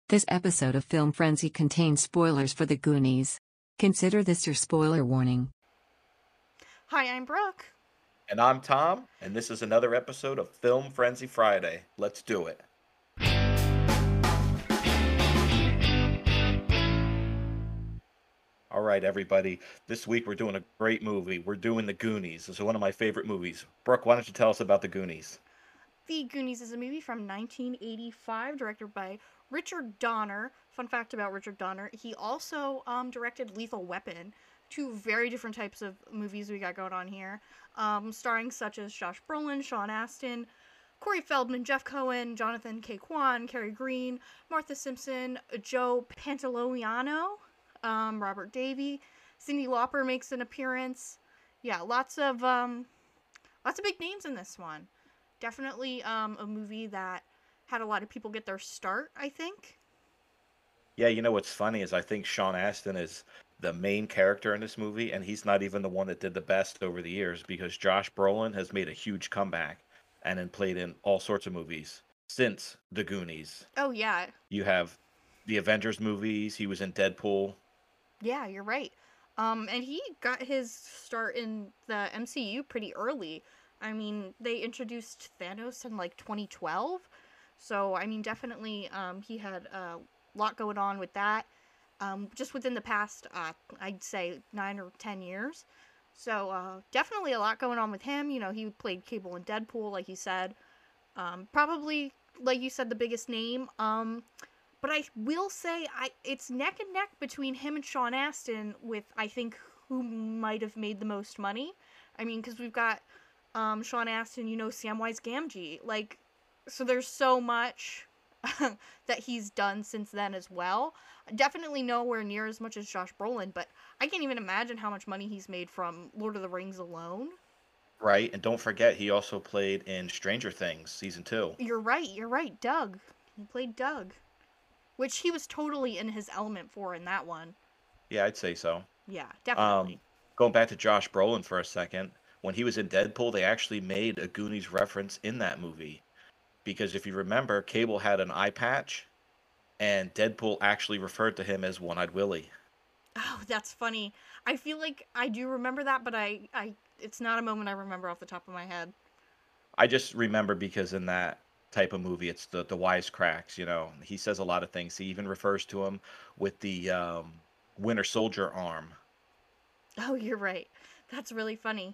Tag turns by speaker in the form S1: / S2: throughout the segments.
S1: This episode of Film Frenzy contains spoilers for The Goonies. Consider this your spoiler warning.
S2: Hi, I'm Brooke.
S3: And I'm Tom, and this is another episode of Film Frenzy Friday. Let's do it. All right, everybody. This week we're doing a great movie. We're doing The Goonies. This is one of my favorite movies. Brooke, why don't you tell us about The Goonies?
S2: The Goonies is a movie from 1985, directed by Richard Donner. Fun fact about Richard Donner, he also directed Lethal Weapon, two very different types of movies we got going on here, starring such as Josh Brolin, Sean Astin, Corey Feldman, Jeff Cohen, Jonathan K. Kwan, Cary Green, Martha Simpson, Joe Pantoliano, Robert Davey, Cyndi Lauper makes an appearance. Yeah, lots of big names in this one. Definitely a movie that had a lot of people get their start, I think.
S3: Yeah, you know what's funny is I think Sean Astin is the main character in this movie, and he's not even the one that did the best over the years because Josh Brolin has made a huge comeback and then played in all sorts of movies since The Goonies.
S2: Oh, yeah.
S3: You have the Avengers movies, he was in Deadpool.
S2: Yeah, you're right. And he got his start in the MCU pretty early. I mean, they introduced Thanos in like 2012. So, I mean, definitely he had a lot going on with that. Just within the past, I'd say 9 or 10 years. So, definitely a lot going on with him. You know, he played Cable in Deadpool, like you said. Probably, like you said, the biggest name. But I will say, it's neck and neck between him and Sean Astin with, I think, who might have made the most money. I mean, because we've got Sean Astin, you know, Samwise Gamgee. Like, so there's so much that he's done since then as well. Definitely nowhere near as much as Josh Brolin, but I can't even imagine how much money he's made from Lord of the Rings alone.
S3: Right, and don't forget he also played in Stranger Things season 2.
S2: You're right, Doug. He played Doug. Which he was totally in his element for in that one.
S3: Yeah, I'd say so.
S2: Yeah, definitely.
S3: Going back to Josh Brolin for a second, when he was in Deadpool, they actually made a Goonies reference in that movie. Because if you remember, Cable had an eye patch, and Deadpool actually referred to him as One-Eyed Willie.
S2: Oh, that's funny. I feel like I do remember that, but it's not a moment I remember off the top of my head.
S3: I just remember because in that type of movie, it's the wisecracks, you know. He says a lot of things. He even refers to him with the Winter Soldier arm.
S2: Oh, you're right. That's really funny.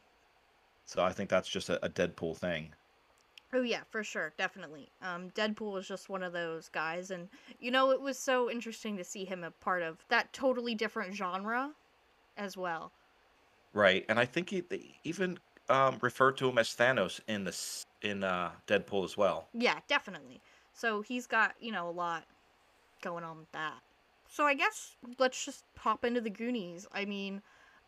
S3: So I think that's just a Deadpool thing.
S2: Oh yeah, for sure, definitely. Deadpool was just one of those guys, and you know, it was so interesting to see him a part of that totally different genre as well.
S3: Right, and I think they even referred to him as Thanos in Deadpool as well.
S2: Yeah, definitely. So he's got, you know, a lot going on with that. So I guess let's just hop into the Goonies. I mean,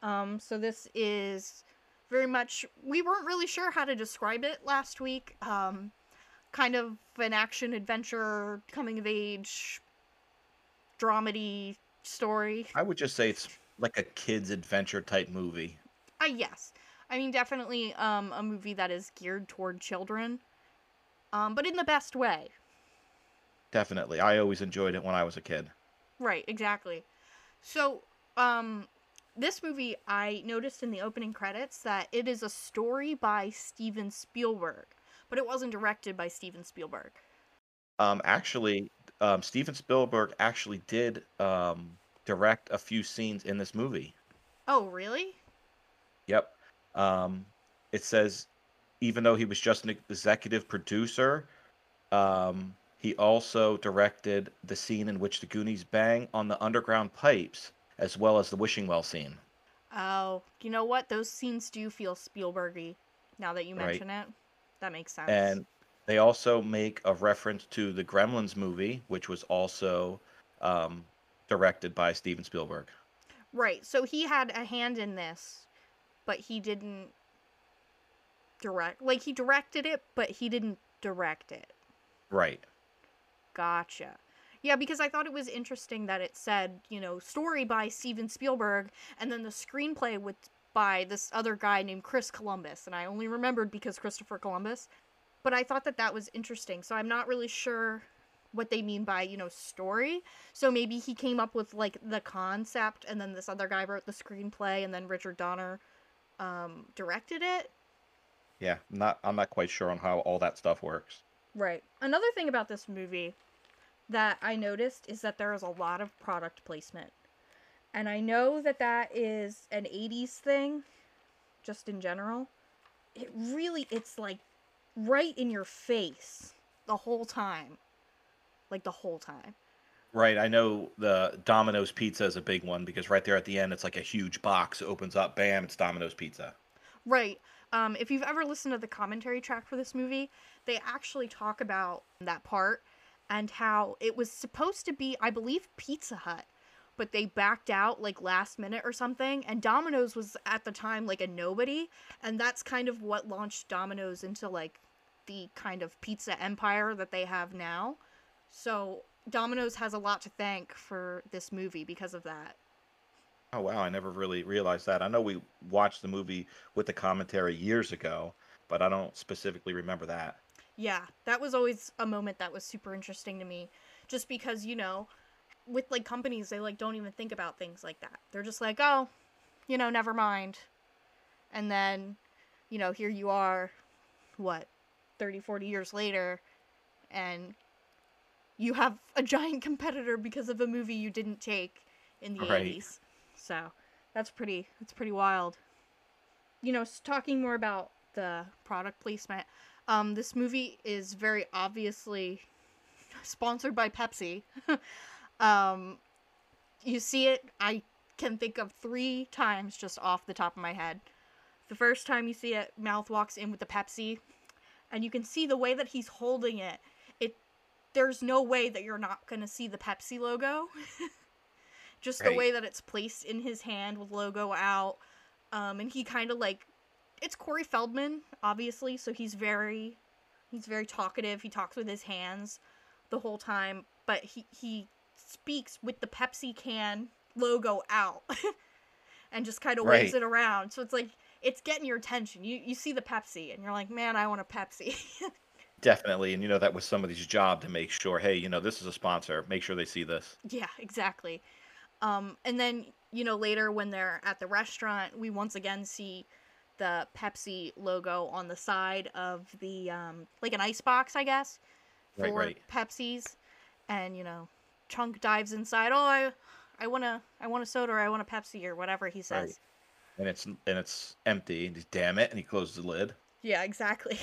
S2: so this is very much, we weren't really sure how to describe it last week. Kind of an action adventure, coming of age, dramedy story.
S3: I would just say it's like a kid's adventure type movie.
S2: Yes. I mean, definitely a movie that is geared toward children, but in the best way.
S3: Definitely. I always enjoyed it when I was a kid.
S2: Right, exactly. So, this movie, I noticed in the opening credits that it is a story by Steven Spielberg, but it wasn't directed by Steven Spielberg.
S3: Actually, Steven Spielberg actually did direct a few scenes in this movie.
S2: Oh, really?
S3: Yep. It says even though he was just an executive producer, he also directed the scene in which the Goonies bang on the underground pipes, as well as the wishing well scene.
S2: Oh, you know what? Those scenes do feel Spielbergy, now that you
S3: Right.
S2: mention it. That makes sense.
S3: And they also make a reference to the Gremlins movie, which was also um, directed by Steven Spielberg.
S2: Right, so he had a hand in this, but he didn't direct. Like, he directed it, but he didn't direct it.
S3: Right.
S2: Gotcha. Yeah, because I thought it was interesting that it said, you know, story by Steven Spielberg, and then the screenplay by this other guy named Chris Columbus, and I only remembered because Christopher Columbus. But I thought that was interesting, so I'm not really sure what they mean by, story. So maybe he came up with like the concept, and then this other guy wrote the screenplay, and then Richard Donner directed it.
S3: Yeah, I'm not quite sure on how all that stuff works.
S2: Right. Another thing about this movie that I noticed is that there is a lot of product placement. And I know that that is an 80s thing, just in general. It's like right in your face the whole time. Like the whole time.
S3: Right, I know the Domino's pizza is a big one because right there at the end, it's like a huge box opens up, bam, it's Domino's pizza.
S2: Right. If you've ever listened to the commentary track for this movie, they actually talk about that part and how it was supposed to be, I believe, Pizza Hut, but they backed out like last minute or something, and Domino's was at the time like a nobody, and that's kind of what launched Domino's into like the kind of pizza empire that they have now. So Domino's has a lot to thank for this movie because of that.
S3: Oh wow, I never really realized that. I know we watched the movie with the commentary years ago, but I don't specifically remember that.
S2: Yeah, that was always a moment that was super interesting to me. Just because, with like companies, they like don't even think about things like that. They're just like, oh, never mind. And then, here you are, what, 30, 40 years later, and you have a giant competitor because of a movie you didn't take in the
S3: Right.
S2: 80s. So that's pretty wild. Talking more about the product placement, this movie is very obviously sponsored by Pepsi. um, you see it, I can think of 3 times just off the top of my head. The first time you see it, Mouth walks in with the Pepsi, and you can see the way that he's holding it. There's no way that you're not going to see the Pepsi logo. Just the
S3: Right.
S2: way that it's placed in his hand with logo out. And he kind of like, it's Corey Feldman, obviously, so he's very talkative. He talks with his hands the whole time, but he speaks with the Pepsi can logo out and just kind of waves
S3: Right.
S2: it around. So it's like, it's getting your attention. You see the Pepsi and you're like, man, I want a Pepsi.
S3: Definitely. And that was somebody's job to make sure, hey, this is a sponsor. Make sure they see this.
S2: Yeah, exactly. And then, later when they're at the restaurant, we once again see the Pepsi logo on the side of the, like an ice box, I guess,
S3: Right,
S2: for
S3: right.
S2: Pepsis. And, Chunk dives inside. Oh, I want a soda, or I want a Pepsi, or whatever he
S3: Right.
S2: says.
S3: And it's empty. And he's, damn it, and he closes the lid.
S2: Yeah, exactly.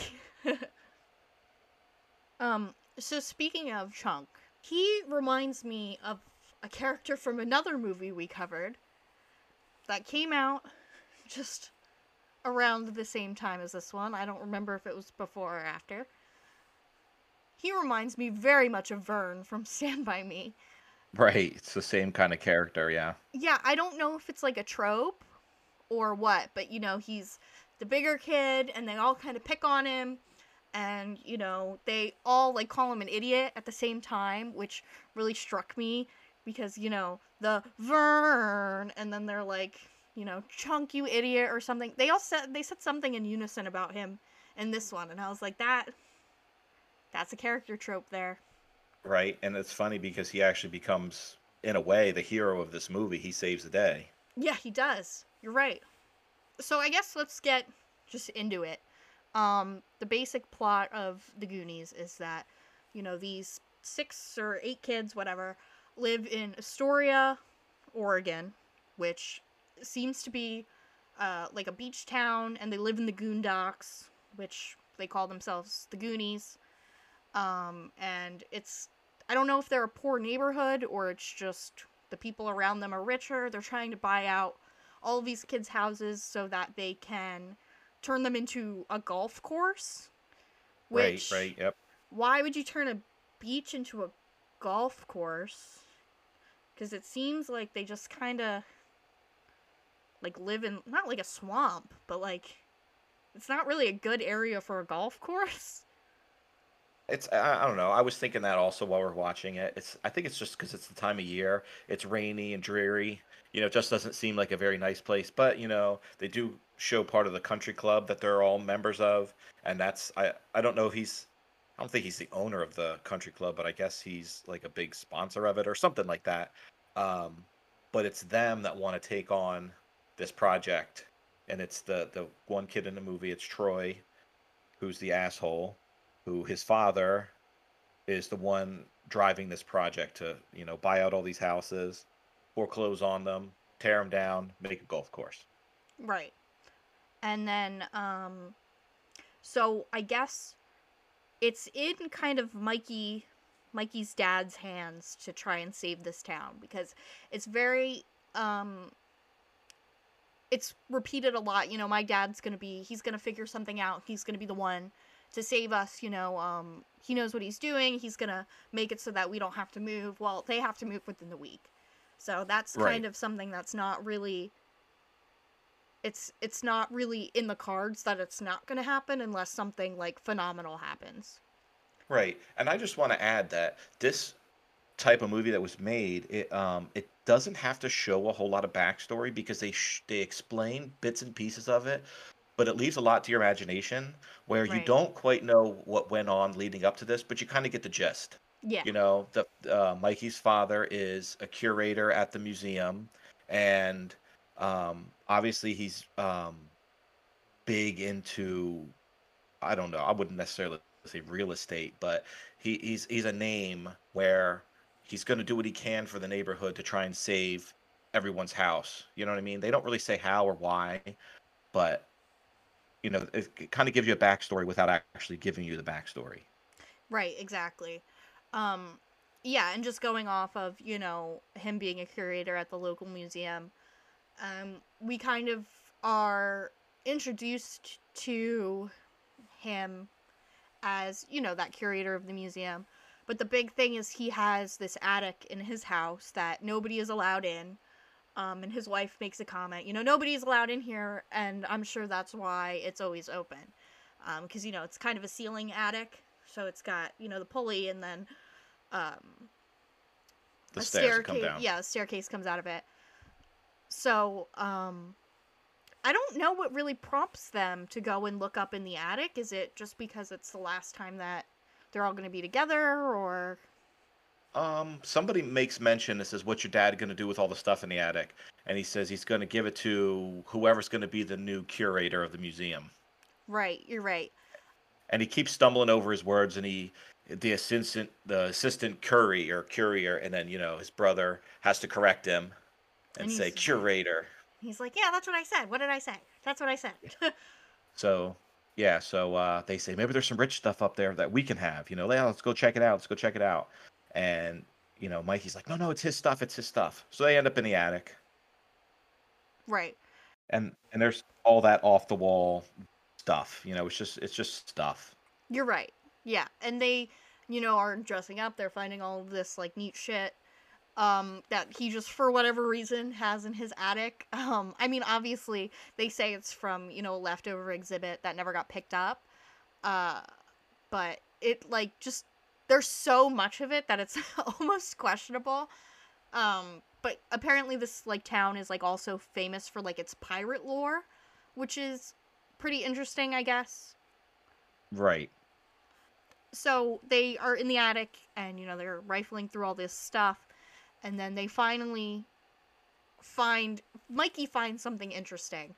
S2: So speaking of Chunk, he reminds me of a character from another movie we covered that came out just around the same time as this one. I don't remember if it was before or after. He reminds me very much of Vern from Stand By Me.
S3: Right. It's the same kind of character, yeah.
S2: Yeah, I don't know if it's like a trope or what, but he's the bigger kid and they all kind of pick on him, and they all like call him an idiot at the same time, which really struck me because the Vern, and then they're like, Chunk, you idiot, or something. They said something in unison about him in this one, and I was like, that's a character trope there.
S3: Right. And it's funny because he actually becomes, in a way, the hero of this movie. He saves the day.
S2: Yeah, he does. You're right. So I guess let's get just into it. The basic plot of The Goonies is that, these 6 or 8 kids, whatever, live in Astoria, Oregon, which seems to be like a beach town, and they live in the Goondocks, which they call themselves the Goonies. And I don't know if they're a poor neighborhood or it's just the people around them are richer. They're trying to buy out all of these kids' houses so that they can turn them into a golf course. Which,
S3: Right, yep.
S2: why would you turn a beach into a golf course? Because it seems like they just kind of like live in, not like a swamp, but like it's not really a good area for a golf course.
S3: I don't know. I was thinking that also while we're watching it. I think it's just because it's the time of year. It's rainy and dreary. It just doesn't seem like a very nice place. But they do show part of the country club that they're all members of, and I don't know if he's I don't think he's the owner of the country club, but I guess he's like a big sponsor of it or something like that. Um, but it's them that want to take on this project, and it's the one kid in the movie. It's Troy, who's the asshole, who his father is the one driving this project to buy out all these houses, foreclose on them, tear them down, make a golf course.
S2: Right. And then, so I guess it's in kind of Mikey's dad's hands to try and save this town because it's very, it's repeated a lot. My dad's he's gonna figure something out. He's gonna be the one to save us. He knows what he's doing. He's gonna make it so that we don't have to move. Well, they have to move within the week. So that's
S3: Right.
S2: kind of something that's not really, it's not really in the cards that it's not going to happen unless something like phenomenal happens.
S3: Right. And I just want to add that this type of movie that was made, it doesn't have to show a whole lot of backstory because they explain bits and pieces of it, but it leaves a lot to your imagination where you
S2: Right.
S3: don't quite know what went on leading up to this, but you kind of get the gist.
S2: Yeah.
S3: The Mikey's father is a curator at the museum, and obviously he's big into, I don't know, I wouldn't necessarily say real estate, but he's a name where he's going to do what he can for the neighborhood to try and save everyone's house. You know what I mean? They don't really say how or why, but it kind of gives you a backstory without actually giving you the backstory.
S2: Right, exactly. Um yeah, and just going off of, him being a curator at the local museum, we kind of are introduced to him as, that curator of the museum. But the big thing is he has this attic in his house that nobody is allowed in. And his wife makes a comment, nobody's allowed in here, and I'm sure that's why it's always open. Because, it's kind of a ceiling attic, so it's got, the pulley and then
S3: The
S2: a
S3: stairs that come
S2: staircase.
S3: down.
S2: Yeah, a staircase comes out of it. So, I don't know what really prompts them to go and look up in the attic. Is it just because it's the last time that they're all going to be together, or
S3: Somebody makes mention that says, "What's your dad going to do with all the stuff in the attic?" And he says he's going to give it to whoever's going to be the new curator of the museum.
S2: right? You're right.
S3: And he keeps stumbling over his words, and the assistant Curry or courier, and then his brother has to correct him
S2: And
S3: and say curator.
S2: he's like, yeah, that's what I said. What did I say? That's what I said.
S3: So yeah, so they say maybe there's some rich stuff up there that we can have. Yeah, let's go check it out. Let's go check it out. And Mikey's like, no, it's his stuff. It's his stuff. So they end up in the attic,
S2: Right.
S3: and there's all that off the wall stuff. It's just stuff.
S2: You're right. Yeah, and they, are dressing up. They're finding all of this like neat shit that he just for whatever reason has in his attic. I mean, obviously they say it's from, a leftover exhibit that never got picked up. Uh but it like just there's so much of it that it's almost questionable. But apparently this like town is like also famous for like its pirate lore, which is pretty interesting, I guess.
S3: Right.
S2: So they are in the attic and they're rifling through all this stuff, and then they finally find Mikey finds something interesting.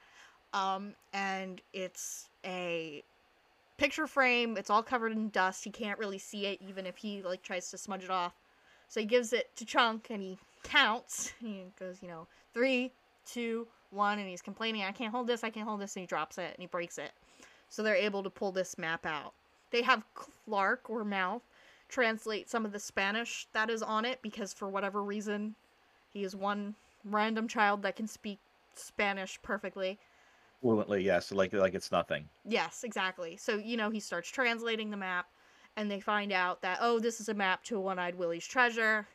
S2: And it's a picture frame. It's all covered in dust. He can't really see it even if he like tries to smudge it off. So he gives it to Chunk and he counts. He goes, 3, 2, 1, and he's complaining, I can't hold this, and he drops it and he breaks it. So they're able to pull this map out. They have Clark or Mouth translate some of the Spanish that is on it because for whatever reason he is one random child that can speak Spanish perfectly.
S3: Fluently, yes. Like it's nothing.
S2: Yes, exactly. So, he starts translating the map, and they find out that, oh, this is a map to One-Eyed Willie's treasure.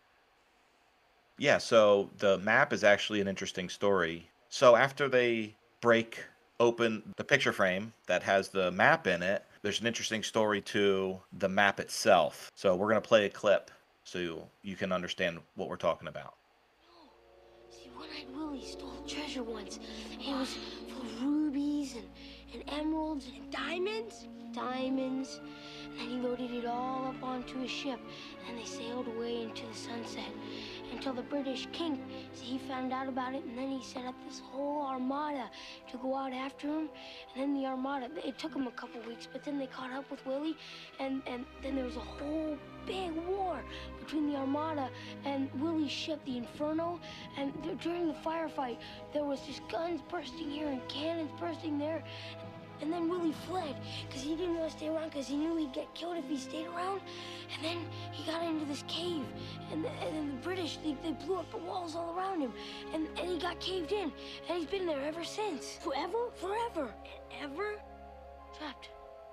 S3: Yeah, so the map is actually an interesting story. So after they break open the picture frame that has the map in it, there's an interesting story to the map itself. So we're going to play a clip so you can understand what we're talking about.
S4: See, One-Eyed Willie stole treasure once. It was full of rubies and emeralds and diamonds. Diamonds. And then he loaded it all up onto a ship, and they sailed away into the sunset until the British king, he found out about it, and then he set up this whole armada to go out after him. And then the armada, it took him a couple weeks, but then they caught up with Willie, and then there was a whole big war between the armada and Willie's ship, the Inferno. And during the firefight, there was just guns bursting here and cannons bursting there. And then Willie fled because he didn't want to stay around because he knew he'd get killed if he stayed around. And then he got into this cave. And then the British, they blew up the walls all around him. And he got caved in. And he's been there ever since. Forever. And ever trapped.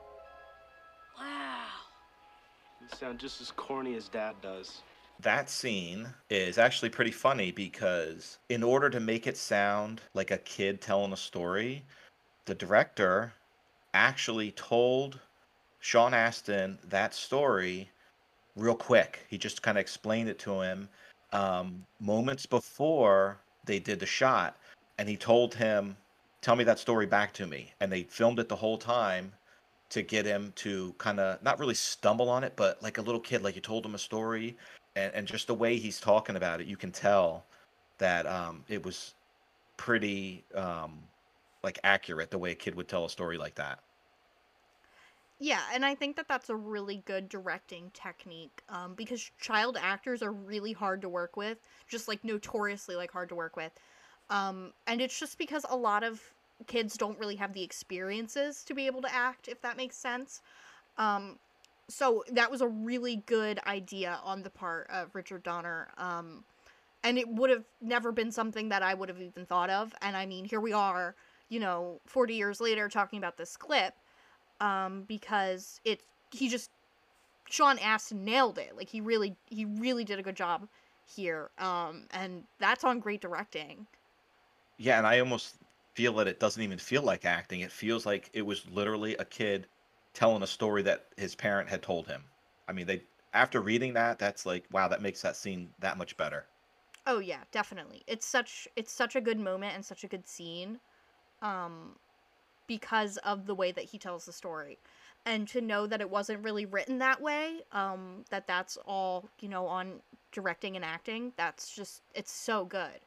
S4: Wow.
S5: You sound just as corny as Dad does.
S3: That scene is actually pretty funny because in order to make it sound like a kid telling a story, the director actually told Sean Astin that story real quick. He just kind of explained it to him moments before they did the shot, and he told him, tell me that story back to me. And they filmed it the whole time to get him to kind of not really stumble on it, but like a little kid, like you told him a story, and just the way he's talking about it, you can tell that it was pretty like accurate the way a kid would tell a story like that.
S2: Yeah, and I think that that's a really good directing technique, because child actors are really hard to work with, just like notoriously like hard to work with, and it's just because a lot of kids don't really have the experiences to be able to act, if that makes sense. So that was a really good idea on the part of Richard Donner, and it would have never been something that I would have even thought of. And I mean, here we are, 40 years later talking about this clip. Because Sean Astin nailed it. Like, he really did a good job here. And that's on great directing.
S3: Yeah, and I almost feel that it doesn't even feel like acting. It feels like it was literally a kid telling a story that his parent had told him. I mean, after reading that's like, wow, that makes that scene that much better.
S2: Oh yeah, definitely. It's such a good moment and such a good scene. Because of the way that he tells the story. And to know that it wasn't really written that way, that's all, on directing and acting, it's so good.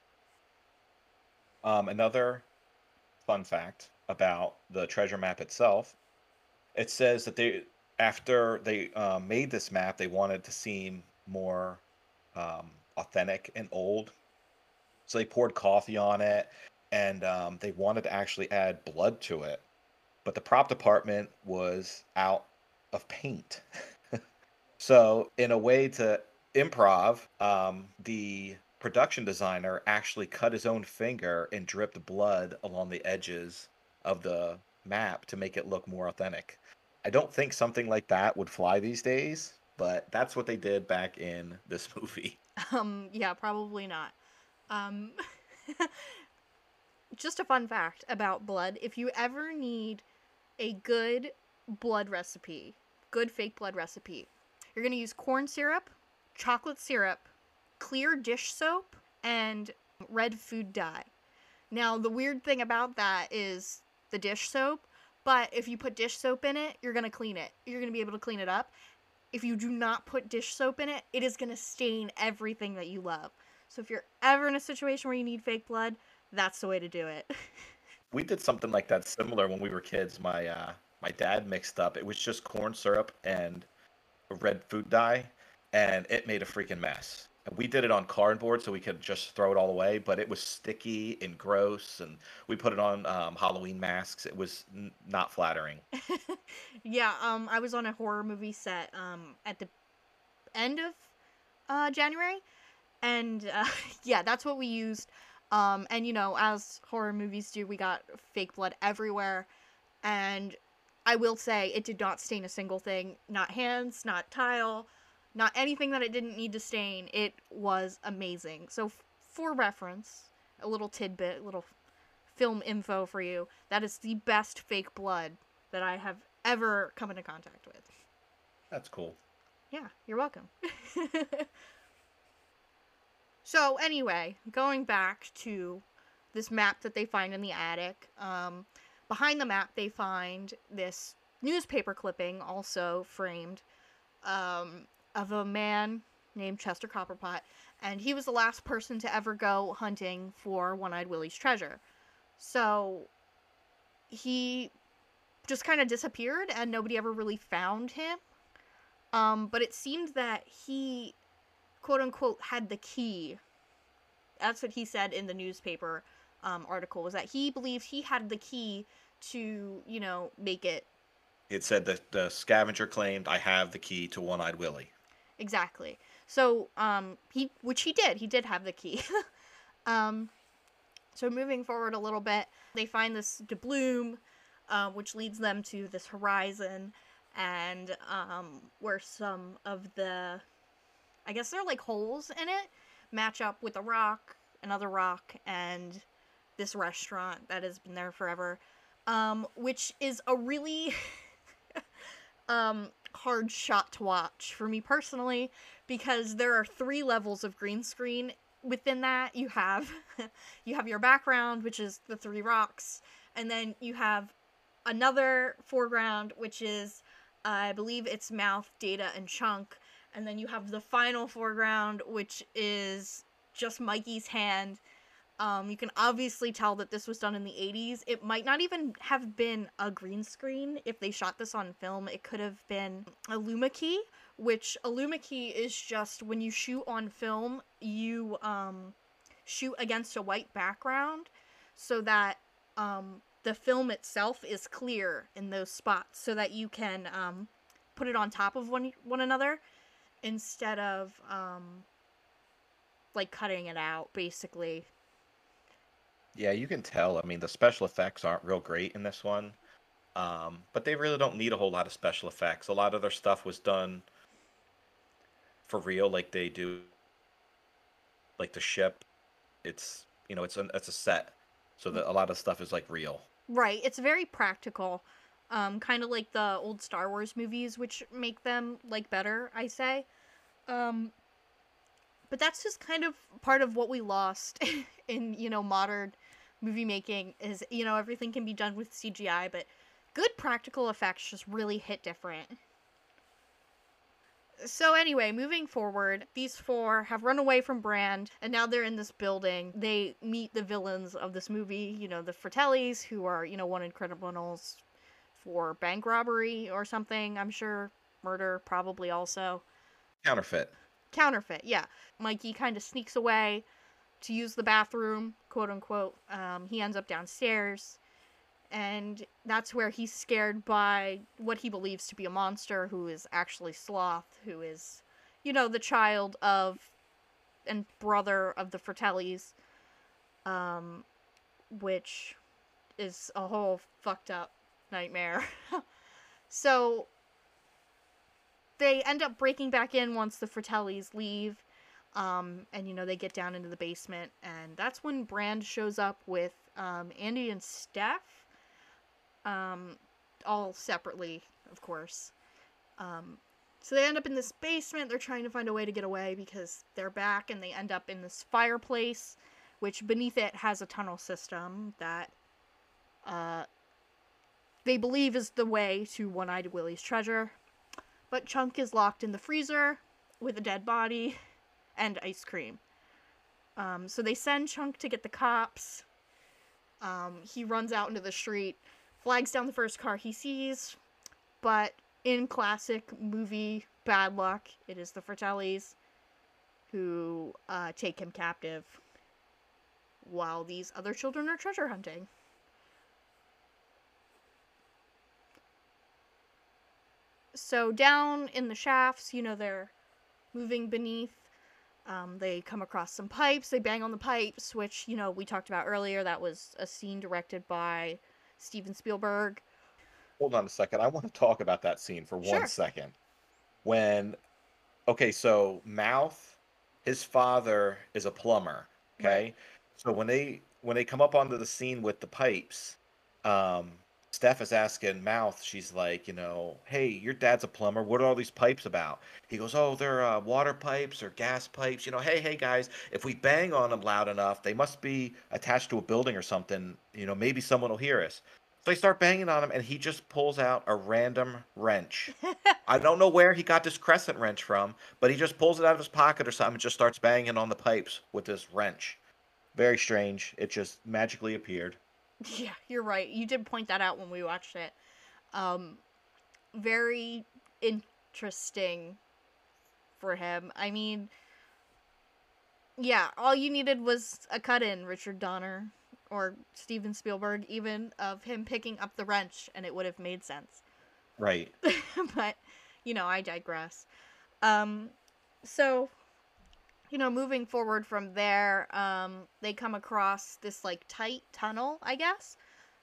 S3: Another fun fact about the treasure map itself, it says that after they made this map, they wanted to seem more authentic and old. So they poured coffee on it, and they wanted to actually add blood to it, but the prop department was out of paint. So in a way to improv, the production designer actually cut his own finger and dripped blood along the edges of the map to make it look more authentic. I don't think something like that would fly these days, but that's what they did back in this movie.
S2: Yeah, probably not. Just a fun fact about blood. If you ever need a good blood recipe, good fake blood recipe, you're going to use corn syrup, chocolate syrup, clear dish soap, and red food dye. Now, the weird thing about that is the dish soap, but if you put dish soap in it, you're going to clean it. You're going to be able to clean it up. If you do not put dish soap in it, it is going to stain everything that you love. So if you're ever in a situation where you need fake blood, that's the way to do it.
S3: We did something like that similar when we were kids. My dad mixed up. It was just corn syrup and red food dye, and it made a freaking mess. And we did it on cardboard so we could just throw it all away, but it was sticky and gross, and we put it on Halloween masks. It was not flattering.
S2: Yeah, I was on a horror movie set at the end of January, and yeah, that's what we used. And as horror movies do, we got fake blood everywhere, and I will say it did not stain a single thing. Not hands, not tile, not anything that it didn't need to stain. It was amazing. So for reference, a little tidbit, a little film info for you, that is the best fake blood that I have ever come into contact with.
S3: That's cool.
S2: Yeah, you're welcome. So anyway, going back to this map that they find in the attic, behind the map they find this newspaper clipping also framed of a man named Chester Copperpot, and he was the last person to ever go hunting for One-Eyed Willie's treasure. So he just kind of disappeared, and nobody ever really found him. But it seemed that he, quote-unquote, had the key. That's what he said in the newspaper article, was that he believed he had the key to, make it.
S3: It said that the scavenger claimed, I have the key to One-Eyed Willie.
S2: Exactly. So, which he did. He did have the key. So moving forward a little bit, they find this doubloon, which leads them to this horizon, and where some of the, I guess they're like holes in it, match up with a rock, another rock, and this restaurant that has been there forever, which is a really hard shot to watch for me personally, because there are 3 levels of green screen. Within that, you have your background, which is the 3 rocks, and then you have another foreground, which is, I believe it's Mouth, Data, and Chunk, and then you have the final foreground, which is just Mikey's hand. You can obviously tell that this was done in the 80s. It might not even have been a green screen if they shot this on film. It could have been a luma key, which a luma key is just when you shoot on film, you shoot against a white background so that the film itself is clear in those spots, so that you can put it on top of one another instead of like cutting it out, basically.
S3: Yeah, you can tell. I mean, the special effects aren't real great in this one, but they really don't need a whole lot of special effects. A lot of their stuff was done for real, like they do, like the ship. It's it's a set, so that a lot of stuff is like real.
S2: Right, it's very practical, kind of like the old Star Wars movies, which make them like better, I say. But that's just kind of part of what we lost in, modern movie making is, everything can be done with CGI, but good practical effects just really hit different. So anyway, moving forward, these 4 have run away from Brand, and now they're in this building. They meet the villains of this movie, the Fratellis, who are, wanted criminals for bank robbery or something, I'm sure. Murder, probably also. Counterfeit, yeah. Mikey kind of sneaks away to use the bathroom, quote unquote. He ends up downstairs, and that's where he's scared by what he believes to be a monster, who is actually Sloth, who is, the child of and brother of the Fratellis, which is a whole fucked up nightmare. So they end up breaking back in once the Fratellis leave, and they get down into the basement, and that's when Brand shows up with Andy and Steph, all separately, of course. So they end up in this basement. They're trying to find a way to get away because they're back, and they end up in this fireplace, which beneath it has a tunnel system that they believe is the way to One-Eyed Willie's treasure. But Chunk is locked in the freezer with a dead body and ice cream. So they send Chunk to get the cops. He runs out into the street, flags down the first car he sees, but in classic movie bad luck, it is the Fratellis who take him captive while these other children are treasure hunting. So down in the shafts, they're moving beneath. They come across some pipes. They bang on the pipes, which, we talked about earlier. That was a scene directed by Steven Spielberg.
S3: Hold on a second. I want to talk about that scene for 1 second. So Mouth, his father is a plumber. Okay. Right. So when they come up onto the scene with the pipes, Steph is asking Mouth, she's like, hey, your dad's a plumber. What are all these pipes about? He goes, oh, they're water pipes or gas pipes. Hey, guys, if we bang on them loud enough, they must be attached to a building or something. Maybe someone will hear us. So they start banging on him, and he just pulls out a random wrench. I don't know where he got this crescent wrench from, but he just pulls it out of his pocket or something and just starts banging on the pipes with this wrench. Very strange. It just magically appeared.
S2: Yeah, you're right. You did point that out when we watched it. Um, very interesting for him. I mean, yeah, all you needed was a cut in, Richard Donner or Steven Spielberg, even, of him picking up the wrench, and it would have made sense.
S3: Right.
S2: But, I digress. So, moving forward from there, they come across this, like, tight tunnel, I guess.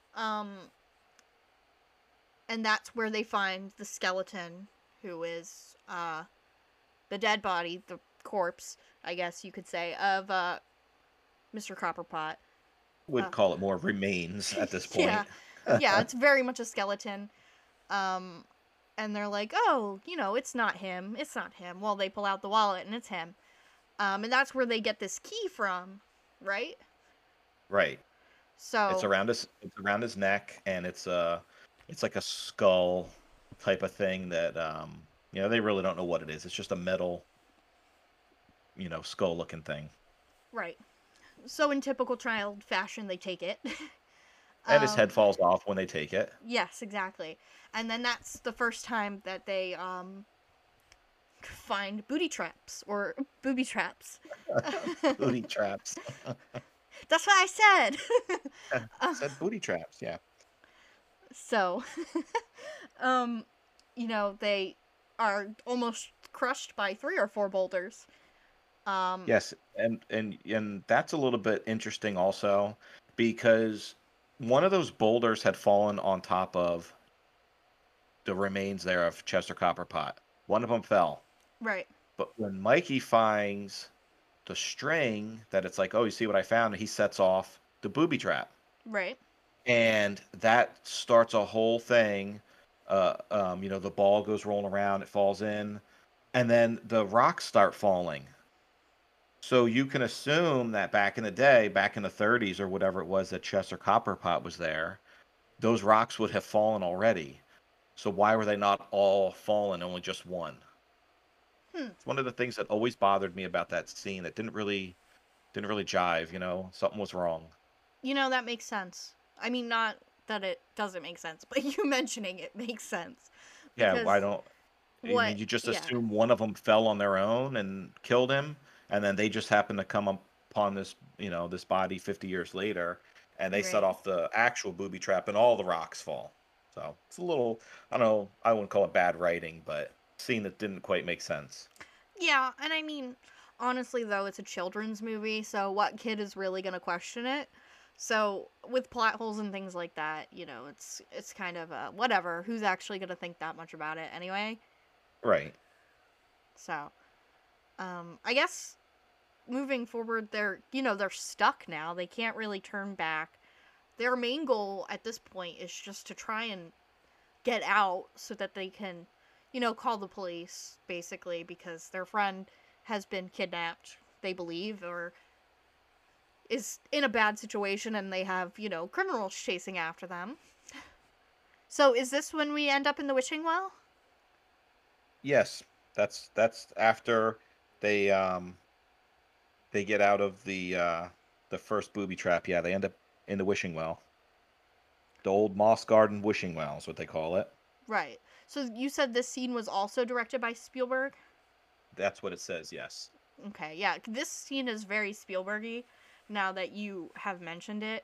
S2: And that's where they find the skeleton, who is, the dead body, the corpse, I guess you could say, of, Mr. Copperpot.
S3: Would call it more remains at this point.
S2: Yeah. Yeah, it's very much a skeleton. And they're like, oh, it's not him. It's not him. Well, they pull out the wallet and it's him. And that's where they get this key from, right?
S3: Right.
S2: So
S3: It's around his neck, and it's like a skull type of thing that they really don't know what it is. It's just a metal, skull looking thing.
S2: right. So in typical child fashion, they take it.
S3: And his head falls off when they take it.
S2: Yes, exactly. And then that's the first time that they find booty traps or booby traps.
S3: Booty traps.
S2: That's what I said.
S3: Said booty traps, yeah.
S2: So, they are almost crushed by 3 or 4 boulders.
S3: Yes, and that's a little bit interesting also, because one of those boulders had fallen on top of the remains there of Chester Copperpot. One of them fell.
S2: Right.
S3: But when Mikey finds the string, that it's like, oh, you see what I found? He sets off the booby trap.
S2: Right.
S3: And that starts a whole thing. The ball goes rolling around, it falls in, and then the rocks start falling. So you can assume that back in the day, back in the 30s or whatever it was that Chester Copperpot was there, those rocks would have fallen already. So why were they not all fallen, only just one? It's one of the things that always bothered me about that scene. That didn't really jive. Something was wrong.
S2: That makes sense. I mean, not that it doesn't make sense, but you mentioning it makes sense.
S3: Yeah, why don't you just
S2: yeah.
S3: assume one of them fell on their own and killed him, and then they just happen to come upon this this body 50 years later, and they set
S2: Right.
S3: off the actual booby trap, and all the rocks fall. So it's a little, I don't know, I wouldn't call it bad writing, but scene that didn't quite make sense.
S2: Yeah, and I mean, honestly, though, it's a children's movie, so what kid is really going to question it? So, with plot holes and things like that, it's kind of whatever. Who's actually going to think that much about it anyway?
S3: Right.
S2: So, I guess moving forward, they're stuck now. They can't really turn back. Their main goal at this point is just to try and get out so that they can, call the police, basically, because their friend has been kidnapped, they believe, or is in a bad situation, and they have, criminals chasing after them. So is this when we end up in the wishing well?
S3: Yes, that's after they get out of the first booby trap. Yeah, they end up in the wishing well. The old Moss Garden wishing well is what they call it.
S2: Right. So you said this scene was also directed by Spielberg?
S3: That's what it says, yes.
S2: Okay, yeah. This scene is very Spielbergy, now that you have mentioned it.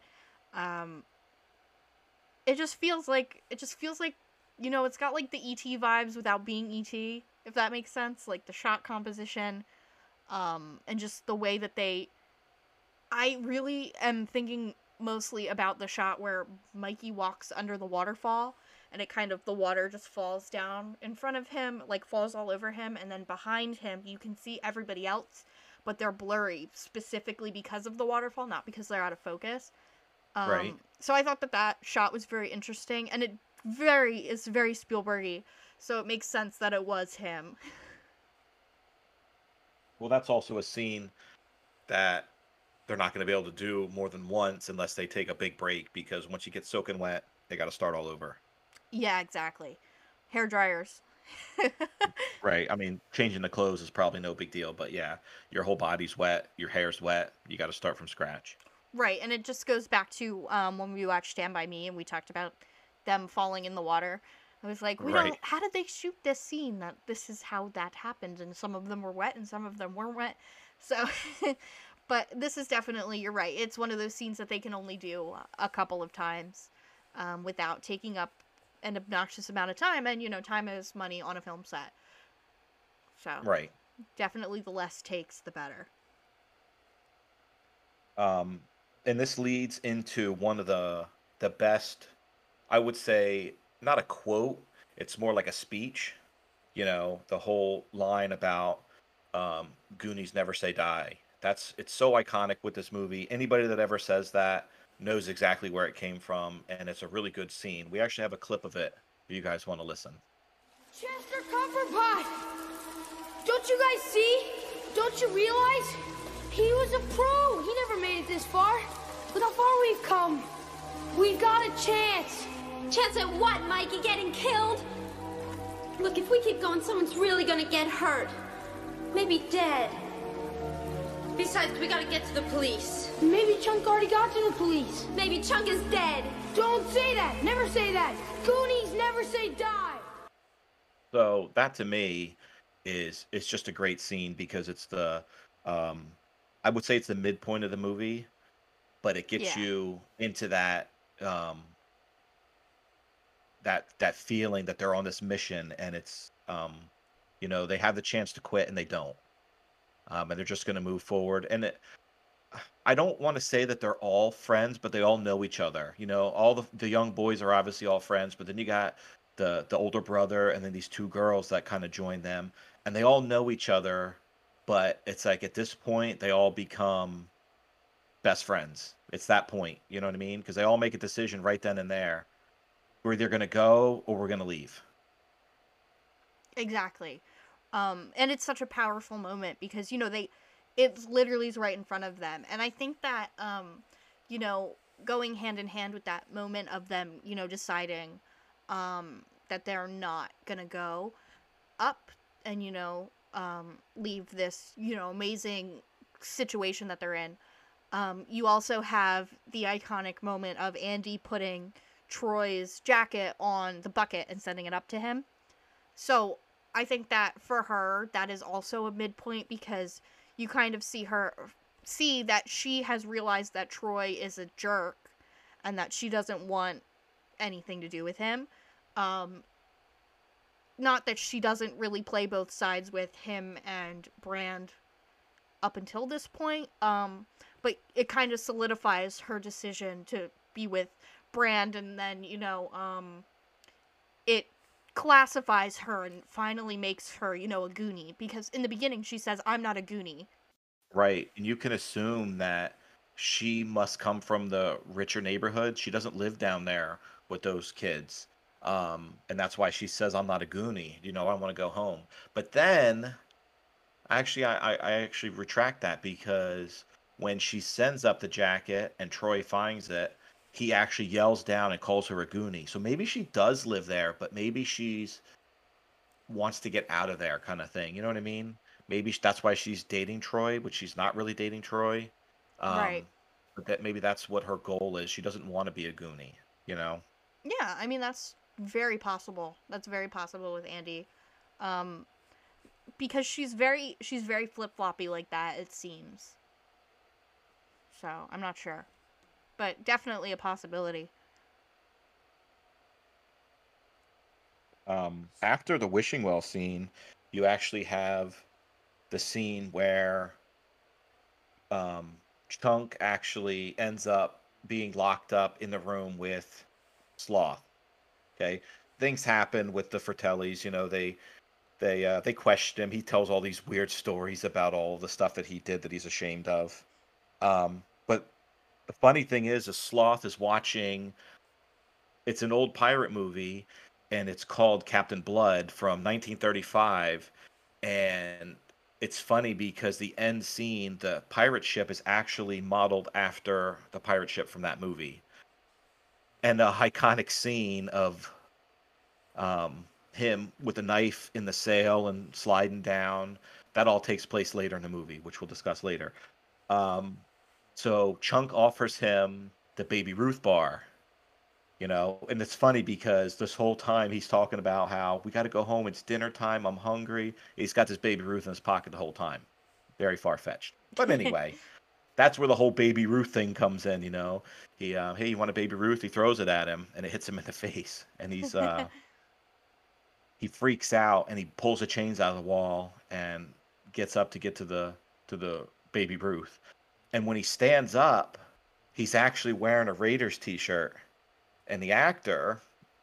S2: It just feels like, it's got like the E.T. vibes without being E.T., if that makes sense. Like the shot composition, and just the way that I really am thinking mostly about the shot where Mikey walks under the waterfall, and the water just falls down in front of him, like falls all over him, and then behind him you can see everybody else, but they're blurry, specifically because of the waterfall, not because they're out of focus.
S3: Right.
S2: So I thought that shot was very interesting, and it's very Spielbergy, so it makes sense that it was him.
S3: Well, that's also a scene that they're not going to be able to do more than once unless they take a big break, because once you get soaking wet, they got to start all over.
S2: Yeah, exactly. Hair dryers.
S3: Right. I mean, changing the clothes is probably no big deal, but yeah, your whole body's wet, your hair's wet. You got to start from scratch.
S2: Right, and it just goes back to when we watched Stand By Me and we talked about them falling in the water. I was like, we
S3: Right.
S2: don't. How did they shoot this scene? That this is how that happened, and some of them were wet and some of them weren't wet. So, but this is definitely, you're right. It's one of those scenes that they can only do a couple of times without taking up an obnoxious amount of time, and time is money on a film set. So,
S3: Right.
S2: definitely the less takes, the better.
S3: Um, and this leads into one of the best, I would say, not a quote, it's more like a speech. The whole line about Goonies never say die. It's so iconic with this movie. Anybody that ever says that knows exactly where it came from, and it's a really good scene. We actually have a clip of it if you guys want to listen.
S4: Chester Copperpot! Don't you guys see? Don't you realize? He was a pro. He never made it this far. Look how far we've come. We've got a chance.
S6: Chance at what, Mikey? Getting killed? Look, if we keep going, someone's really gonna get hurt. Maybe dead. Besides, we gotta get to the police.
S4: Maybe Chunk already got to the police.
S6: Maybe Chunk is dead.
S4: Don't say that. Never say that. Goonies never say die.
S3: So that to me is just a great scene because it's I would say it's the midpoint of the movie, but it gets
S2: Yeah.
S3: you into that that feeling that they're on this mission, and it's they have the chance to quit and they don't, and they're just going to move forward. And I don't want to say that they're all friends, but they all know each other. All the young boys are obviously all friends, but then you got the older brother and then these two girls that kind of join them, and they all know each other. But it's like at this point they all become best friends. It's that point, you know what I mean? Because they all make a decision right then and there. We're either going to go or we're going to leave.
S2: Exactly. And it's such a powerful moment because, it's literally is right in front of them. And I think that, going hand in hand with that moment of them, deciding that they're not going to go up and, leave this, amazing situation that they're in. You also have the iconic moment of Andy putting Troy's jacket on the bucket and sending it up to him. So I think that for her, that is also a midpoint because you kind of see that she has realized that Troy is a jerk and that she doesn't want anything to do with him. Not that she doesn't really play both sides with him and Brand up until this point, but it kind of solidifies her decision to be with Brand, and then, it classifies her and finally makes her, a Goonie, because in the beginning she says, I'm not a Goonie.
S3: Right. And you can assume that she must come from the richer neighborhood. She doesn't live down there with those kids. And that's why she says, I'm not a Goonie. I want to go home. But then, actually, I actually retract that because when she sends up the jacket and Troy finds it, he actually yells down and calls her a Goonie. So maybe she does live there, but maybe she's wants to get out of there kind of thing. You know what I mean? Maybe that's why she's dating Troy, but she's not really dating Troy.
S2: Right.
S3: But that maybe that's what her goal is. She doesn't want to be a Goonie, you know?
S2: Yeah, I mean, that's very possible. That's very possible with Andy. Because she's very flip-floppy like that, it seems. So, I'm not sure. But definitely a possibility.
S3: After the wishing well scene, you actually have the scene where Chunk actually ends up being locked up in the room with Sloth. Okay, things happen with the Fratellis. They question him. He tells all these weird stories about all the stuff that he did that he's ashamed of. But the funny thing is Sloth is watching. It's an old pirate movie, and it's called Captain Blood from 1935, and it's funny because the end scene, the pirate ship is actually modeled after the pirate ship from that movie. and the iconic scene of him with a knife in the sail and sliding down. That all takes place later in the movie, which we'll discuss later. Um, so Chunk offers him the Baby Ruth bar, and it's funny because this whole time he's talking about how we got to go home. It's dinner time. I'm hungry. He's got this Baby Ruth in his pocket the whole time. Very far fetched. But anyway, that's where the whole Baby Ruth thing comes in. He, hey, you want a Baby Ruth? He throws it at him, and it hits him in the face, and he freaks out and he pulls the chains out of the wall and gets up to get to the Baby Ruth. And when he stands up, he's actually wearing a Raiders t-shirt. And the actor,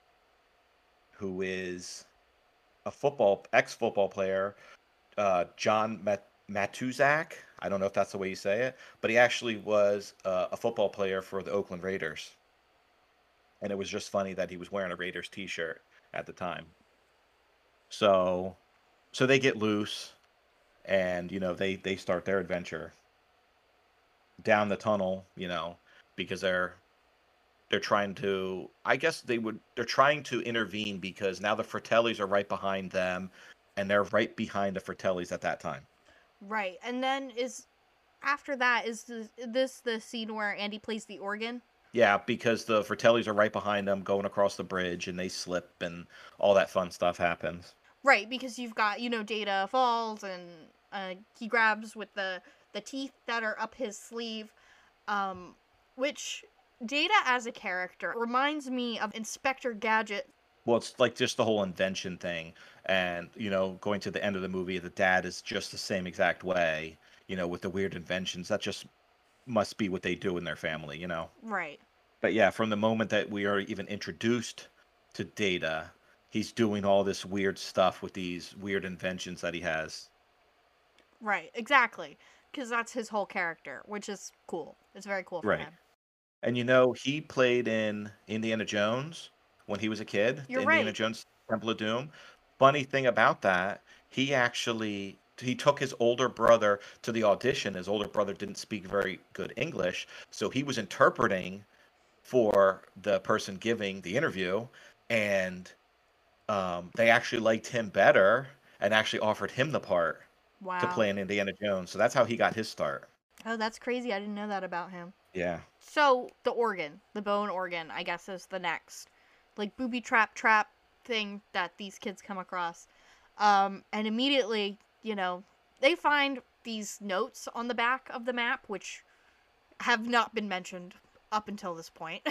S3: who is a ex-football player, John Matuzak. I don't know if that's the way you say it, but he actually was a football player for the Oakland Raiders. And it was just funny that he was wearing a Raiders t-shirt at the time. So they get loose, and they start their adventure down the tunnel, because they're trying to, I guess they're trying to intervene because now the Fratellis are right behind them, and they're right behind the Fratellis at that time.
S2: Right. And then after that is this the scene where Andy plays the organ?
S3: Yeah, because the Fratellis are right behind them going across the bridge, and they slip and all that fun stuff happens.
S2: Right, because you've got, Data falls and he grabs with the teeth that are up his sleeve, which Data as a character reminds me of Inspector Gadget.
S3: Well, it's like just the whole invention thing, and going to the end of the movie, the dad is just the same exact way, with the weird inventions. That just must be what they do in their family,
S2: Right.
S3: But yeah, from the moment that we are even introduced to Data, he's doing all this weird stuff with these weird inventions that he has.
S2: Right, exactly. Because that's his whole character, which is cool. It's very cool for him.
S3: And he played in Indiana Jones when he was a kid.
S2: You're
S3: Indiana
S2: right.
S3: Jones Temple of Doom. Funny thing about that, he took his older brother to the audition. His older brother didn't speak very good English, so he was interpreting for the person giving the interview, and they actually liked him better and actually offered him the part to play in Indiana Jones. So that's how he got his start.
S2: Oh, that's crazy. I didn't know that about him.
S3: Yeah.
S2: So the organ, the bone organ, I guess is the next, like, booby trap thing that these kids come across. And immediately, they find these notes on the back of the map, which have not been mentioned up until this point.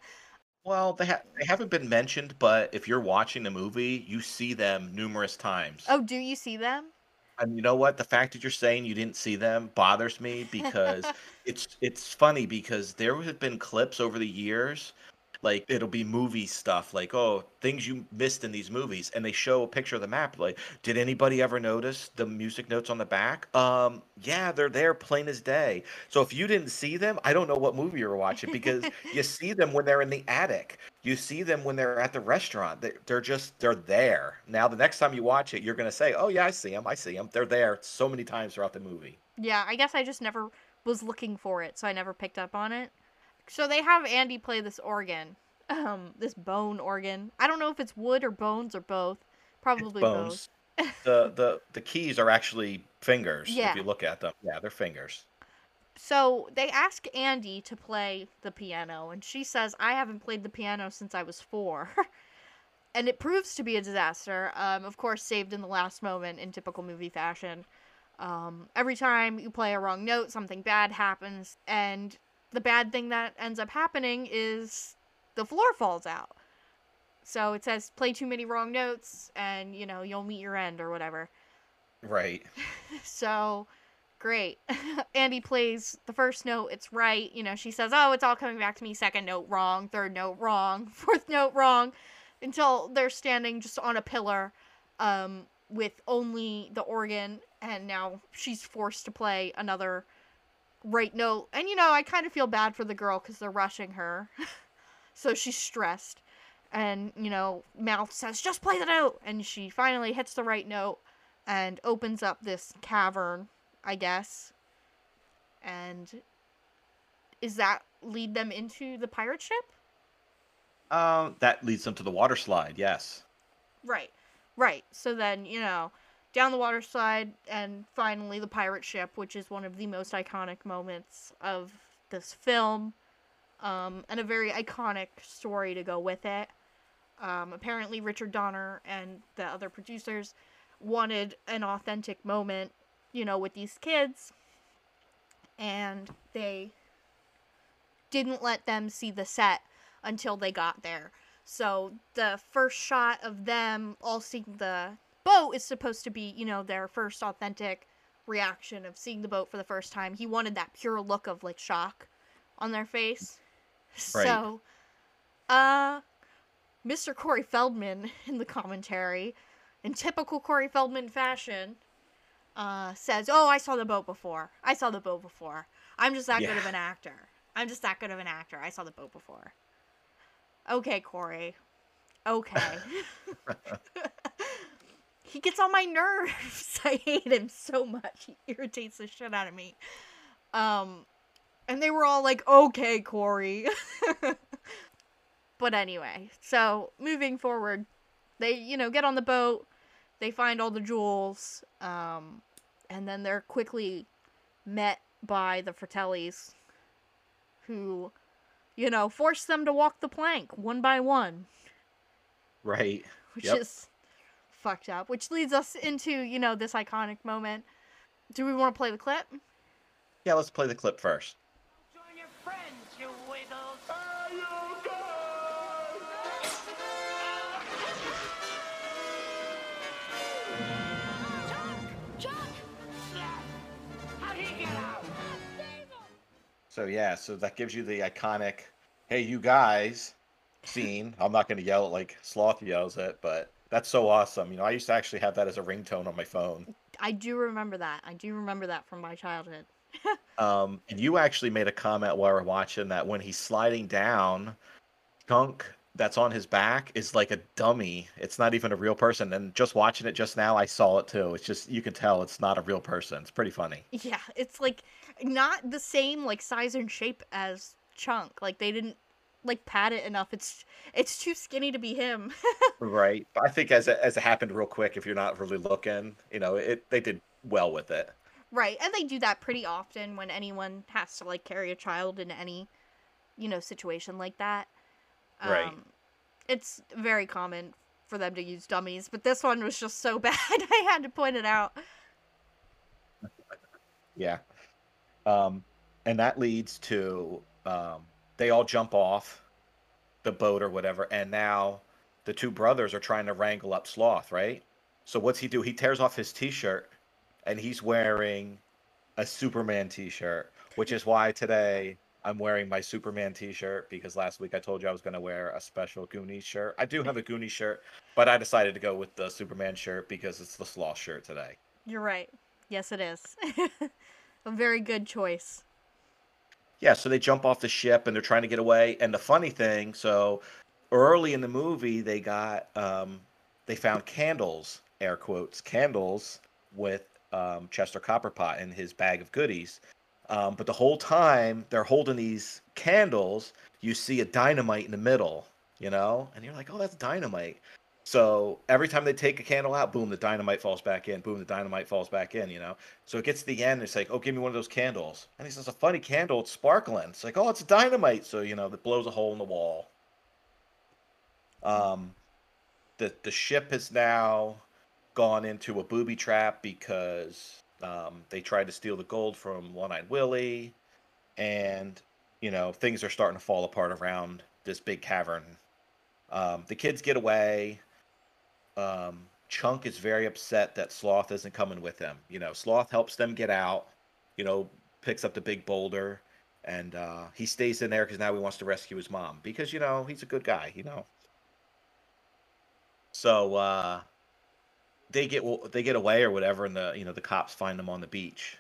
S3: Well, they haven't been mentioned, but if you're watching the movie, you see them numerous times.
S2: Oh, do you see them?
S3: And you know what? The fact that you're saying you didn't see them bothers me because it's funny because there have been clips over the years, like it'll be movie stuff, like, oh, things you missed in these movies, and they show a picture of the map, like, did anybody ever notice the music notes on the back? Yeah, they're there plain as day. So if you didn't see them, I don't know what movie you're watching because you see them when they're in the attic. You see them when they're at the restaurant. They're there. Now, the next time you watch it, you're going to say, oh, yeah, I see them. I see them. They're there so many times throughout the movie.
S2: Yeah, I guess I just never was looking for it, so I never picked up on it. So they have Andy play this organ, this bone organ. I don't know if it's wood or bones or both. Probably
S3: bones.
S2: Both.
S3: The keys are actually fingers.
S2: Yeah.
S3: If you look at them. Yeah, they're fingers.
S2: So they ask Andy to play the piano, and she says, I haven't played the piano since I was 4. And it proves to be a disaster. Of course, saved in the last moment in typical movie fashion. Every time you play a wrong note, something bad happens, and the bad thing that ends up happening is the floor falls out. So it says, play too many wrong notes, and, you'll meet your end, or whatever.
S3: Right.
S2: So, great. Andy plays the first note, it's right. She says, oh, it's all coming back to me. Second note wrong, third note wrong, fourth note wrong, until they're standing just on a pillar with only the organ, and now she's forced to play another right note. And, I kind of feel bad for the girl because they're rushing her. So she's stressed. And, Mouth says, just play the note. And she finally hits the right note and opens up this cavern, I guess. And does that lead them into the pirate ship?
S3: That leads them to the water slide. Yes.
S2: Right. Right. So then, down the water slide, and finally the pirate ship, which is one of the most iconic moments of this film, and a very iconic story to go with it. Apparently Richard Donner and the other producers wanted an authentic moment, with these kids, and they didn't let them see the set until they got there. So the first shot of them all seeing the boat is supposed to be, their first authentic reaction of seeing the boat for the first time. He wanted that pure look of like shock on their face.
S3: Right.
S2: So, Mr. Corey Feldman in the commentary, in typical Corey Feldman fashion, says, "Oh, I saw the boat before. I'm just that good of an actor. I saw the boat before." Okay, Corey. Okay. He gets on my nerves. I hate him so much. He irritates the shit out of me. And they were all like, "Okay, Corey." But anyway, so moving forward, they, get on the boat, they find all the jewels, and then they're quickly met by the Fratellis, who, force them to walk the plank one by one.
S3: Right.
S2: Which is fucked up. Which leads us into, this iconic moment. Do we want to play the clip?
S3: Yeah, let's play the clip first.
S7: Join your friends, you wiggles.
S4: Chuck!
S7: How'd he get out?
S3: So that gives you the iconic, "Hey, you guys," scene. I'm not going to yell it like Sloth yells it, but that's so awesome. I used to actually have that as a ringtone on my phone.
S2: I do remember that. From my childhood.
S3: And you actually made a comment while we're watching that when he's sliding down, Chunk that's on his back is like a dummy. It's not even a real person. And just watching it just now, I saw it too. It's just, you can tell it's not a real person. It's pretty funny.
S2: Yeah, it's like not the same like size and shape as Chunk. Like they didn't like pad it enough. It's too skinny to be him.
S3: Right. But I think as it happened real quick, if you're not really looking, they did well with it.
S2: Right, and they do that pretty often when anyone has to like carry a child in any, situation like that.
S3: Right.
S2: It's very common for them to use dummies, but this one was just so bad I had to point it out.
S3: Yeah. And that leads to they all jump off the boat or whatever, and now the two brothers are trying to wrangle up Sloth, right? So what's he do? He tears off his t-shirt, and he's wearing a Superman t-shirt, which is why today I'm wearing my Superman t-shirt, because last week I told you I was going to wear a special Goonies shirt. I do have a Goonies shirt, but I decided to go with the Superman shirt because it's the Sloth shirt today.
S2: You're right. Yes, it is. A very good choice.
S3: Yeah, so they jump off the ship and they're trying to get away. And the funny thing, so early in the movie, they found candles, air quotes, candles with Chester Copperpot in his bag of goodies. But the whole time they're holding these candles, you see a dynamite in the middle, and you're like, "Oh, that's dynamite." So every time they take a candle out, boom, the dynamite falls back in. Boom, the dynamite falls back in. So it gets to the end, it's like, "Oh, give me one of those candles." And he says, "A funny candle, it's sparkling." It's like, "Oh, it's dynamite." So it blows a hole in the wall. The ship has now gone into a booby trap because they tried to steal the gold from One-Eyed Willie, and things are starting to fall apart around this big cavern. The kids get away. Chunk is very upset that Sloth isn't coming with him. Sloth helps them get out, picks up the big boulder, and he stays in there because now he wants to rescue his mom because, he's a good guy, So they get away or whatever, and the cops find them on the beach.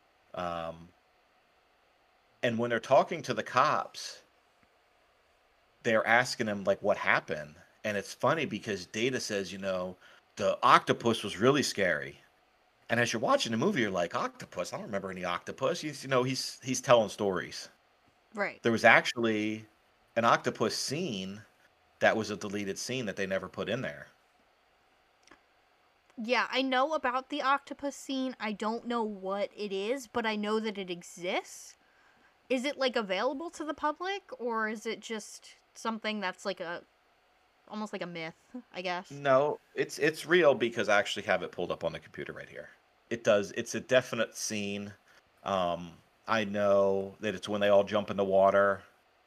S3: And when they're talking to the cops, they're asking him like what happened. And it's funny because Data says, the octopus was really scary. And as you're watching the movie, you're like, octopus? I don't remember any octopus. He's telling stories.
S2: Right.
S3: There was actually an octopus scene that was a deleted scene that they never put in there.
S2: Yeah, I know about the octopus scene. I don't know what it is, but I know that it exists. Is it like available to the public, or is it just something that's like almost like a myth, I guess?
S3: No, it's real because I actually have it pulled up on the computer right here. It does. It's a definite scene. Um, I know that it's when they all jump in the water.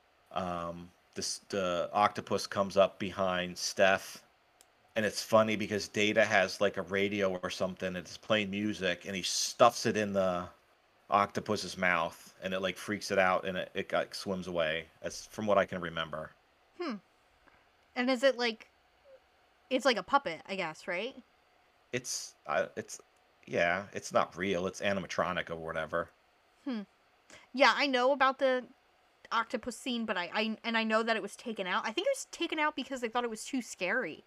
S3: The octopus comes up behind Steph, and it's funny because Data has like a radio or something, and it's playing music, and he stuffs it in the octopus's mouth, and it like freaks it out, and it like swims away. That's from what I can remember.
S2: Hmm. And is it like it's like a puppet, I guess, right?
S3: It's yeah, it's not real. It's animatronic or whatever.
S2: Hmm. Yeah, I know about the octopus scene, but I know that it was taken out. I think it was taken out because they thought it was too scary.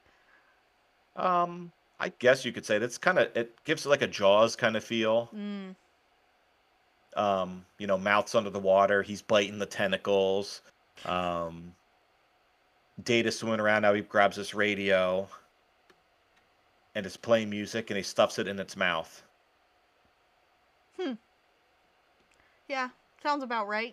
S3: I guess you could say that's kind of it gives it like a Jaws kind of feel.
S2: Mm.
S3: Mouth's under the water, he's biting the tentacles. Data swimming around now, he grabs this radio and it's playing music and he stuffs it in its mouth.
S2: Yeah, sounds about right.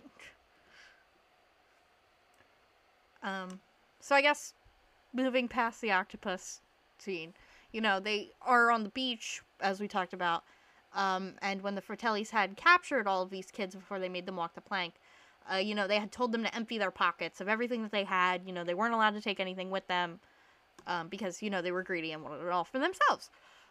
S2: So I guess moving past the octopus scene, they are on the beach, as we talked about, and when the Fratellis had captured all of these kids before they made them walk the plank, they had told them to empty their pockets of everything that they had. They weren't allowed to take anything with them, because, they were greedy and wanted it all for themselves.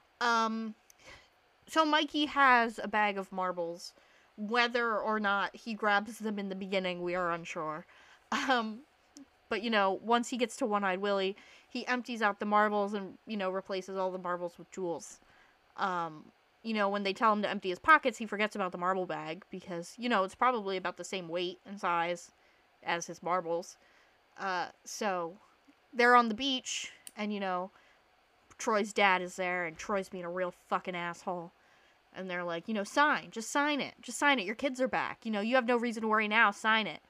S2: So Mikey has a bag of marbles. Whether or not he grabs them in the beginning, we are unsure. But, once he gets to One-Eyed Willie, he empties out the marbles and, replaces all the marbles with jewels. When they tell him to empty his pockets, he forgets about the marble bag because, it's probably about the same weight and size as his marbles. So they're on the beach and, Troy's dad is there and Troy's being a real fucking asshole. And they're like, just sign it. Just sign it. Your kids are back. You have no reason to worry now. Sign it.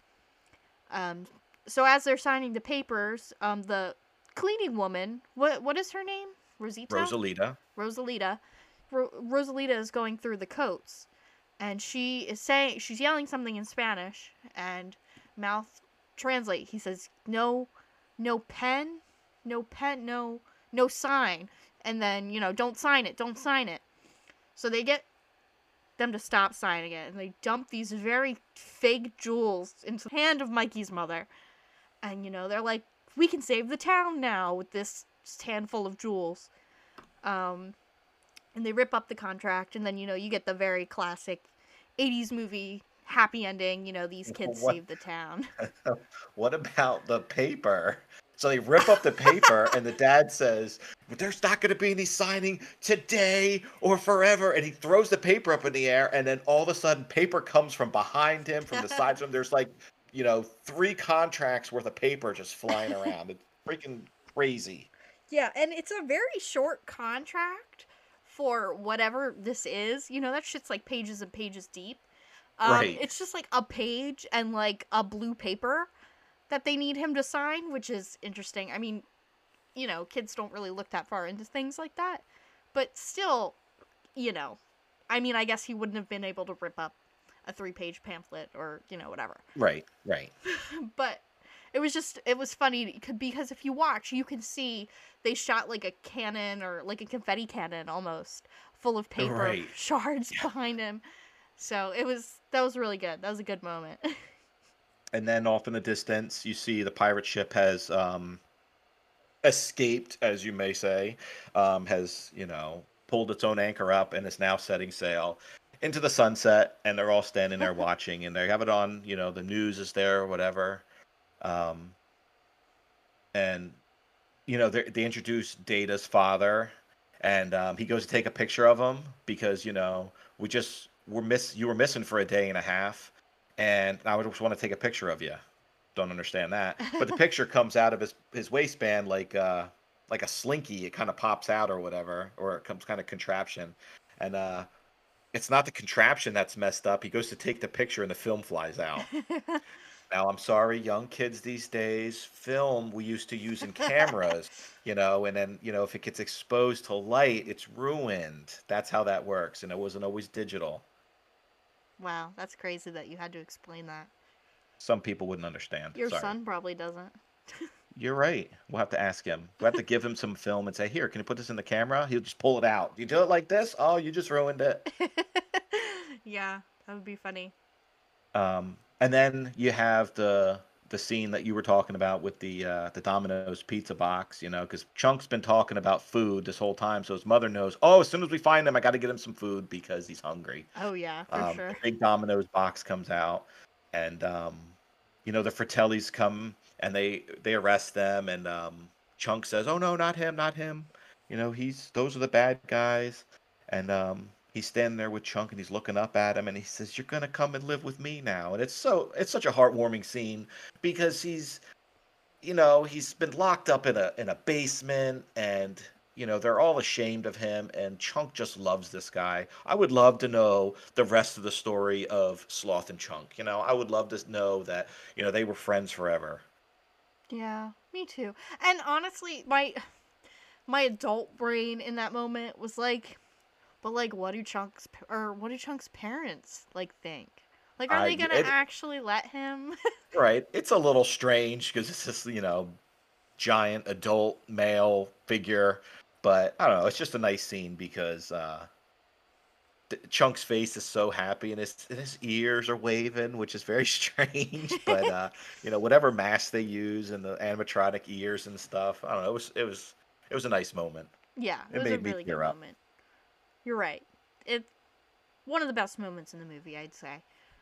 S2: So as they're signing the papers, the cleaning woman, what is her name? Rosita? Rosalita. Rosalita is going through the coats, and she's yelling something in Spanish, and Mouth translate. He says, no pen, no sign, and then, don't sign it. So they get them to stop signing it, and they dump these very fake jewels into the hand of Mikey's mother. And, they're like, we can save the town now with this handful of jewels. And they rip up the contract, and then, you get the very classic 80s movie happy ending, these kids save the town.
S3: What about the paper? So they rip up the paper, and the dad says, there's not going to be any signing today or forever. And he throws the paper up in the air, and then all of a sudden, paper comes from behind him, from the sides of him. There's 3 contracts worth of paper just flying around. It's freaking crazy.
S2: Yeah, and it's a very short contract for whatever this is. That shit's like pages and pages deep.
S3: Right.
S2: It's just like a page and like a blue paper that they need him to sign, which is interesting. I mean, kids don't really look that far into things like that. But still, I guess he wouldn't have been able to rip up a 3-page pamphlet or, whatever.
S3: Right.
S2: But it was funny because if you watch, you can see they shot like a cannon or like a confetti cannon almost full of paper shards behind him. So that was really good. That was a good moment.
S3: And then off in the distance, you see the pirate ship has escaped, as you may say, has, pulled its own anchor up and is now setting sail into the sunset. And they're all standing there watching, and they have it on, the news is there or whatever. And, they introduce Data's father, and he goes to take a picture of him because, you were missing for a day and a half. And I would just want to take a picture of you. Don't understand that. But the picture comes out of his waistband like a slinky. It kind of pops out or whatever, or it comes kind of contraption. And it's not the contraption that's messed up. He goes to take the picture and the film flies out. Now, I'm sorry, young kids these days, film we used to use in cameras, and then, if it gets exposed to light, it's ruined. That's how that works, and it wasn't always digital.
S2: Wow, that's crazy that you had to explain that.
S3: Some people wouldn't understand.
S2: Your
S3: Sorry.
S2: son probably doesn't.
S3: You're right. We'll have to ask him. We'll have to give him some film and say, "Here, can you put this in the camera?" He'll just pull it out. You do it like this? Oh, you just ruined it.
S2: Yeah, that would be funny.
S3: And then you have the scene that you were talking about with the Domino's pizza box, because Chunk's been talking about food this whole time, so his mother knows. Oh, as soon as we find him, I got to get him some food because he's hungry.
S2: Oh yeah, for
S3: The
S2: sure.
S3: big Domino's box comes out, and the Fratellis come and they arrest them, and Chunk says, "Oh no, not him, not him. Those are the bad guys." And he's standing there with Chunk, and he's looking up at him, and he says, "You're gonna come and live with me now." And it's such a heartwarming scene because he's been locked up in a basement, and they're all ashamed of him, and Chunk just loves this guy. I would love to know the rest of the story of Sloth and Chunk. I would love to know that they were friends forever.
S2: Yeah, me too. And honestly, my adult brain in that moment was like, but like, what do Chunk's parents like think? Like, are they gonna actually let him?
S3: Right. It's a little strange because it's this, giant adult male figure, but I don't know. It's just a nice scene because Chunk's face is so happy, and his ears are waving, which is very strange. But whatever mask they use and the animatronic ears and stuff, I don't know. It was a nice moment.
S2: Yeah, it was a really good moment. You're right. It's one of the best moments in the movie, I'd say.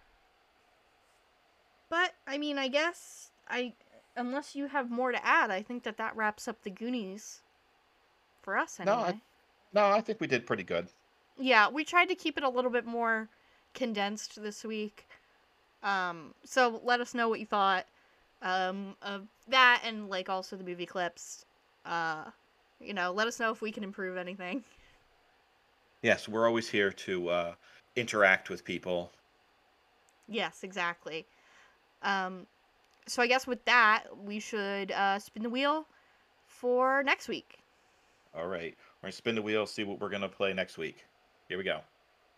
S2: But I mean, I guess unless you have more to add, I think that wraps up the Goonies for us anyway.
S3: No, I think we did pretty good.
S2: Yeah, we tried to keep it a little bit more condensed this week. So let us know what you thought of that, and like also the movie clips. Let us know if we can improve anything.
S3: Yes, we're always here to interact with people.
S2: Yes, exactly. So I guess with that, we should spin the wheel for next week.
S3: All right. We're going to spin the wheel, see what we're going to play next week. Here we go.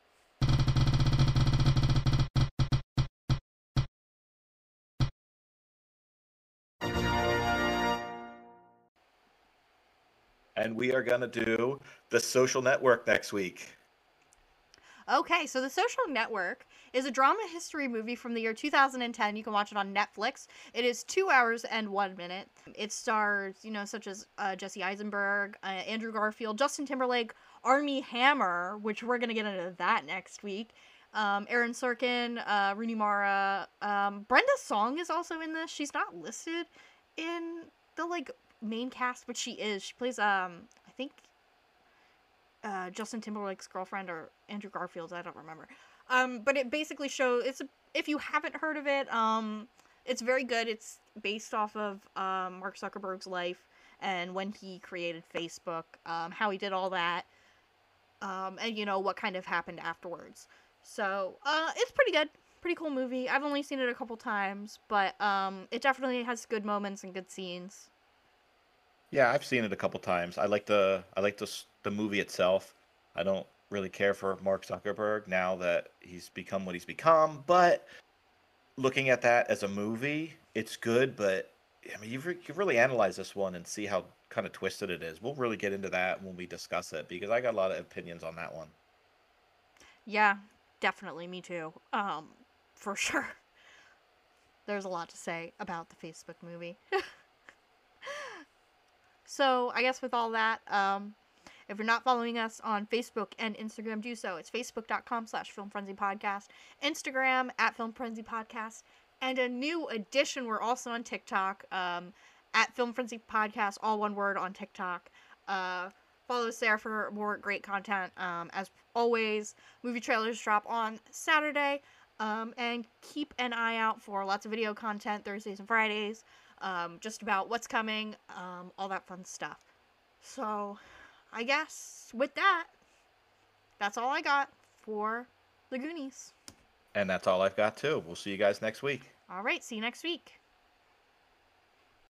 S3: And we are going to do The Social Network next week.
S2: Okay, so The Social Network is a drama history movie from the year 2010. You can watch it on Netflix. It is 2 hours and 1 minute. It stars, such as Jesse Eisenberg, Andrew Garfield, Justin Timberlake, Armie Hammer, which we're going to get into that next week, Aaron Sorkin, Rooney Mara. Brenda Song is also in this. She's not listed in the, main cast, but she is. She plays, I think, Justin Timberlake's girlfriend or Andrew Garfield's, I don't remember. But it basically shows, if you haven't heard of it, it's very good. It's based off of Mark Zuckerberg's life and when he created Facebook, how he did all that, and what kind of happened afterwards. So it's pretty good, pretty cool movie. I've only seen it a couple times, but it definitely has good moments and good scenes.
S3: Yeah, I've seen it a couple times. I like the movie itself. I don't really care for Mark Zuckerberg now that he's become what he's become, but looking at that as a movie, it's good, but I mean, you really analyze this one and see how kind of twisted it is. We'll really get into that when we discuss it because I got a lot of opinions on that one.
S2: Yeah, definitely, me too. For sure. There's a lot to say about the Facebook movie. So, I guess with all that, if you're not following us on Facebook and Instagram, do so. It's facebook.com/filmfrenzypodcast, Instagram @filmfrenzypodcast, and a new addition, we're also on TikTok, @filmfrenzypodcast, all one word on TikTok. Follow us there for more great content. As always, movie trailers drop on Saturday, and keep an eye out for lots of video content Thursdays and Fridays. Just about what's coming, all that fun stuff. So, I guess with that, that's all I got for the Goonies.
S3: And that's all I've got too. We'll see you guys next week.
S2: All right, see you next week.